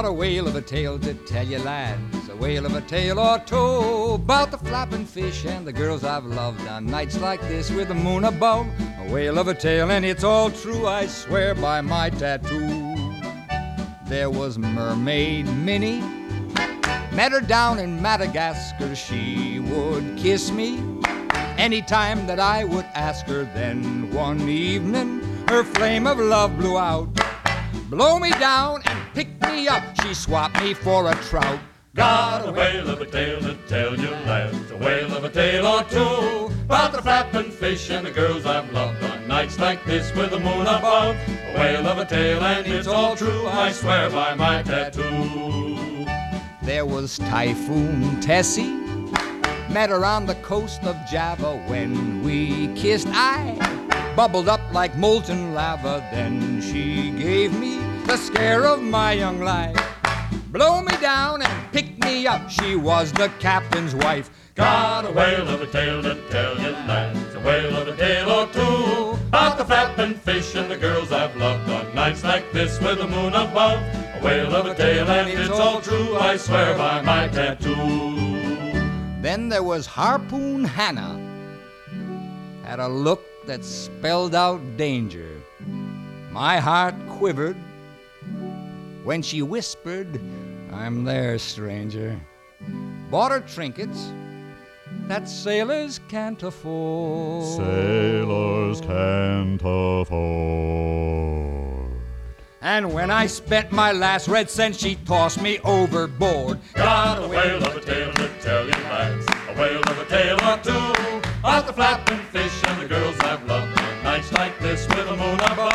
a whale of a tale to tell you, lads, a whale of a tale or two, about the flapping fish and the girls I've loved on nights like this with the moon above. A whale of a tale, and it's all true, I swear by my tattoo. There was Mermaid Minnie, met her down in Madagascar. She would kiss me anytime that I would ask her. Then one evening her flame of love blew out. Blow me down and pick me up, she swapped me for a trout. Got a whale of a tale to tell you, lads, a whale of a tale or two, about the flapping fish and the girls I've loved on nights like this with the moon above. A whale of a tale, and it's all true, I swear by my tattoo. There was Typhoon Tessie, met her on the coast of Java. When we kissed, I bubbled up like molten lava. Then she gave me the scare of my young life. Blow me down and pick me up, she was the captain's wife. Got a whale of a tale to tell you, lads, a whale of a tale or two, about the flapping fish and the girls I've loved on nights like this with the moon above. A whale of a tale, and it's all true, I swear by my tattoo. Then there was Harpoon Hannah, had a look that spelled out danger. My heart quivered when she whispered, "I'm there, stranger." Bought her trinkets that sailors can't afford. Sailors can't afford. And when I spent my last red cent, she tossed me overboard. Got a whale of a tale to tell you, lads, a whale of a tale or two, about the flapping fish and the girls I've loved on nights like this with the moon above.